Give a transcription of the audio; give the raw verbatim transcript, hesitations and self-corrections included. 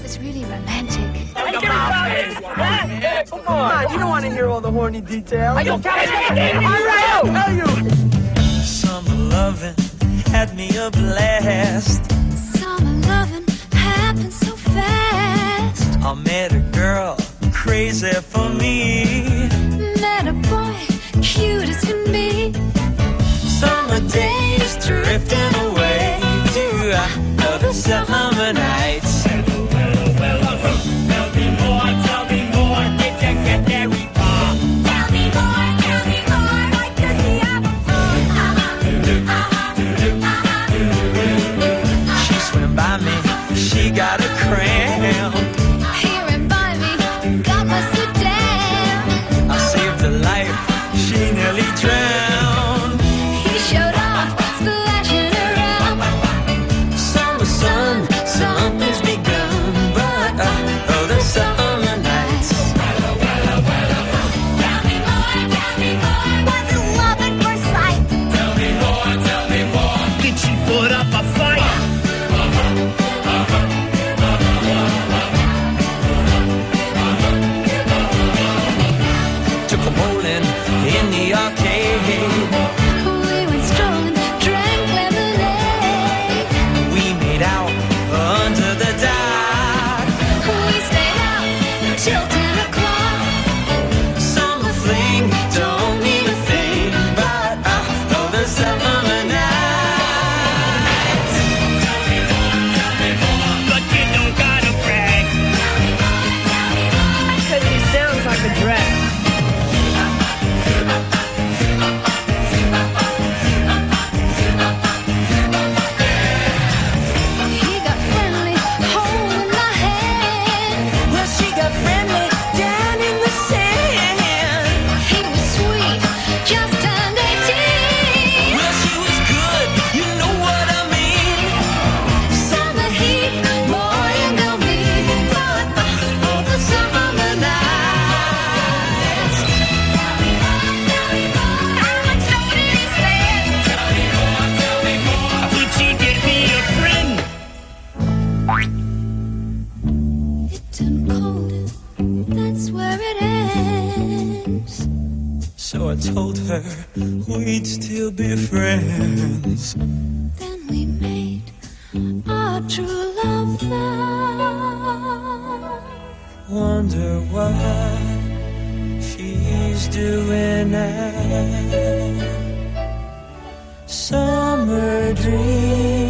is really romantic. Hey, give me hey, come on, you don't want to hear all the horny details. Are you kidding? All right, I'll tell you. Summer loving had me a blast. Summer loving happened so fast. I met a girl crazy for me. Met a boy cute as can be. Summer days drifting away to other summer nights. Tell me more, tell me more, did you get very far? Tell me more, tell me more, what does he have for? She swam by me, she got a cramp. Here and by me, got my sit down. I saved her life, she nearly drowned. He showed off, splashing around. Summer sun, something's begun, but uh, oh, the summer nights. Tell me more, tell me more, was it love at first sight? Tell me more, tell me more, did she put up a fight? Took a bowling in the arcade. We went strolling, drank lemonade. We made out under the dock. We stayed out till ten o'clock. Summer fling don't mean a thing, but uh, oh, the summer nights. But you don't gotta brag. Cause he sounds like a drag. He got friendly, holding my hand. Well, she got friendly down in the sand. He was sweet, just turned eighteen. Well, she was good, you know what I mean. Summer heat, boy, you know me. But uh, oh, the summer nights. Tell me more, tell me more, how much more did he spend? Tell me more, tell me more, could she get me a friend? It turned cold, that's where it ends. So I told her we'd still be friends. Then we made our true love vow. Wonder what she's doing now. Summer dream.